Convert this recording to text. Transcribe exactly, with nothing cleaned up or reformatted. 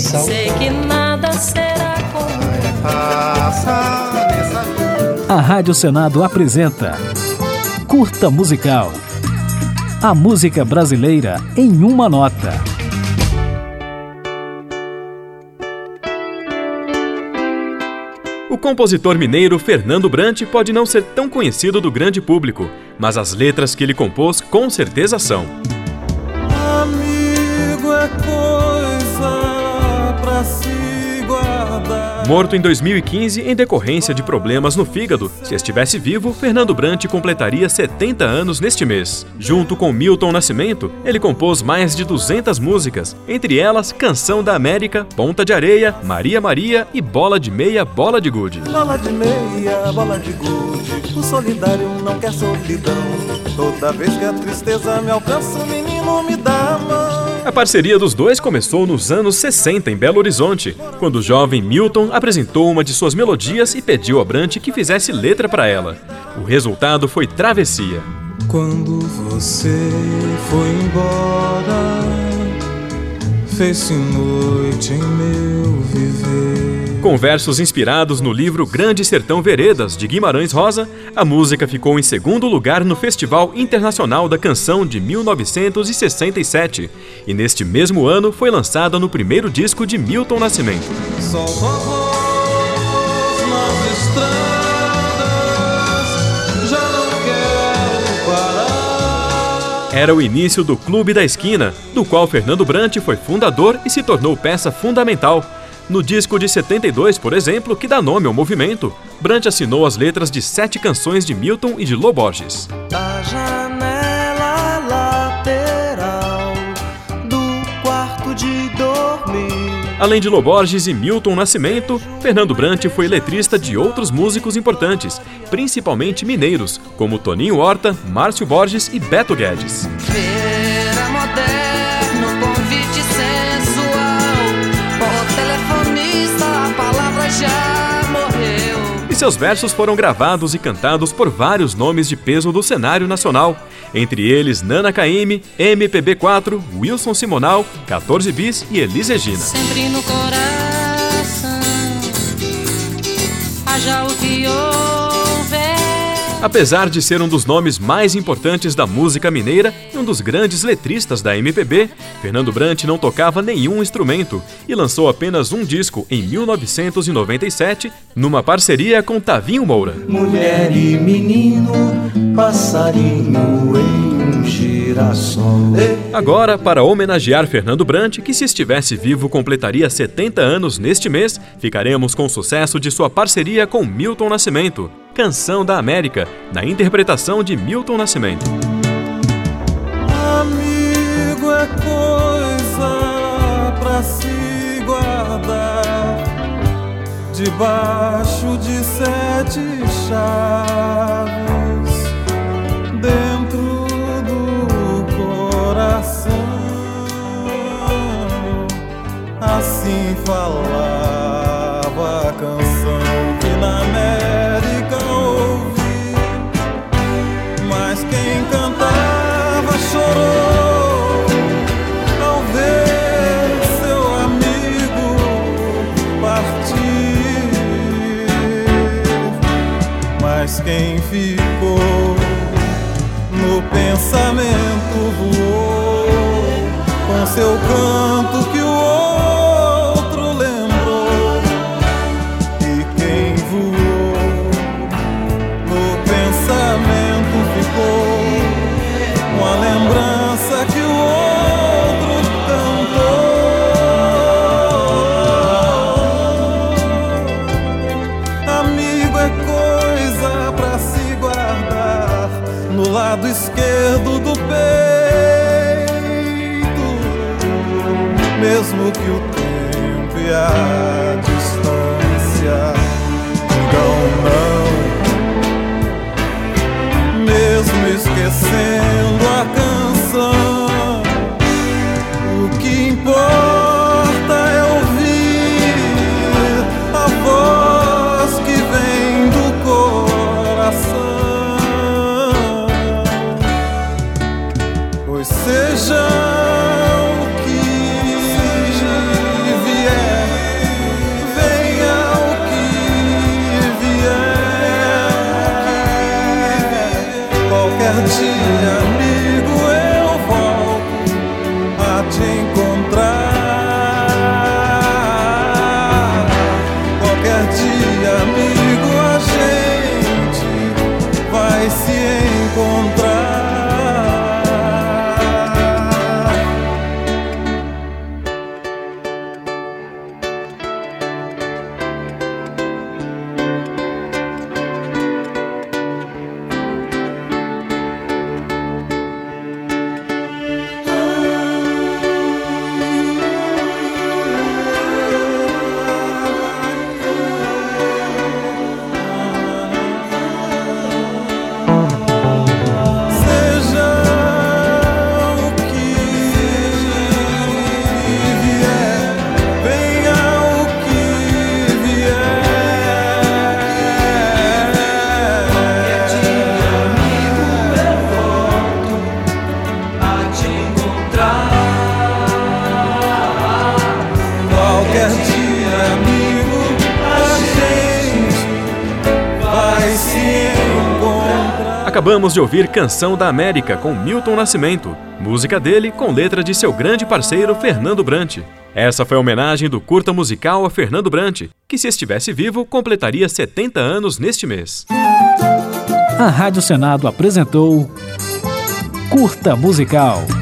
Universal. Sei que nada será como A Rádio Senado apresenta Curta Musical. A música brasileira em uma nota. O compositor mineiro Fernando Brant pode não ser tão conhecido do grande público, mas as letras que ele compôs com certeza são. Amigo é coisa pra se guardar. Morto em dois mil e quinze em decorrência de problemas no fígado, se estivesse vivo, Fernando Brant completaria setenta anos neste mês. Junto com Milton Nascimento, ele compôs mais de duzentas músicas, entre elas Canção da América, Ponta de Areia, Maria Maria e Bola de Meia, Bola de Gude. Bola de meia, bola de gude, o solidário não quer solidão. Toda vez que a tristeza me alcança, o menino me dá a mão. A parceria dos dois começou nos anos sessenta em Belo Horizonte, quando o jovem Milton apresentou uma de suas melodias e pediu a Brant que fizesse letra para ela. O resultado foi Travessia. Quando você foi embora, fez-se noite em meu viver. Com versos inspirados no livro Grande Sertão Veredas, de Guimarães Rosa, a música ficou em segundo lugar no Festival Internacional da Canção de mil novecentos e sessenta e sete e neste mesmo ano foi lançada no primeiro disco de Milton Nascimento. Sol voz nas estradas, já não quero parar. Era o início do Clube da Esquina, do qual Fernando Brant foi fundador e se tornou peça fundamental. No disco de setenta e dois, por exemplo, que dá nome ao movimento, Brant assinou as letras de sete canções de Milton e de Lô Borges. Da janela lateral do quarto de dormir. Além de Lô Borges e Milton Nascimento, Fernando Brant foi letrista de outros músicos importantes, principalmente mineiros, como Toninho Horta, Márcio Borges e Beto Guedes. Feira moderno, convite sensual. O telefonista, a palavra já morreu. E seus versos foram gravados e cantados por vários nomes de peso do cenário nacional, entre eles Nana Caymmi, M P B quatro, Wilson Simonal, quatorze bis e Elis Regina. Sempre no coração, haja o que houver. Apesar de ser um dos nomes mais importantes da música mineira e um dos grandes letristas da M P B, Fernando Brant não tocava nenhum instrumento e lançou apenas um disco em mil novecentos e noventa e sete, numa parceria com Tavinho Moura. Mulher e menino, passarinho em um girassol. Agora, para homenagear Fernando Brant, que se estivesse vivo completaria setenta anos neste mês, ficaremos com o sucesso de sua parceria com Milton Nascimento, Canção da América, na interpretação de Milton Nascimento. Amigo é coisa pra se guardar debaixo de sete chaves dentro do coração. Assim falava a canção que na América ouvi, mas quem cantava chorou ao ver seu amigo partir, mas quem ficou no pensamento voou com seu canto que o outro lembrou, e quem voou no pensamento ficou com a lembrança que o outro cantou. Amigo é coisa pra se guardar no lado esquerdo do peito, mesmo que o tempo e a distância digam não, mesmo esquecendo a canção, o que importa é ouvir a voz que vem do coração, pois seja o que vier, te encontrar. Qualquer dia, amigo, a gente vai se encontrar. Qualquer dia, amigo, a gente vai se encontrar. Acabamos de ouvir Canção da América com Milton Nascimento, música dele com letra de seu grande parceiro Fernando Brant. Essa foi a homenagem do curta musical a Fernando Brant, que se estivesse vivo completaria setenta anos neste mês. A Rádio Senado apresentou Curta Musical.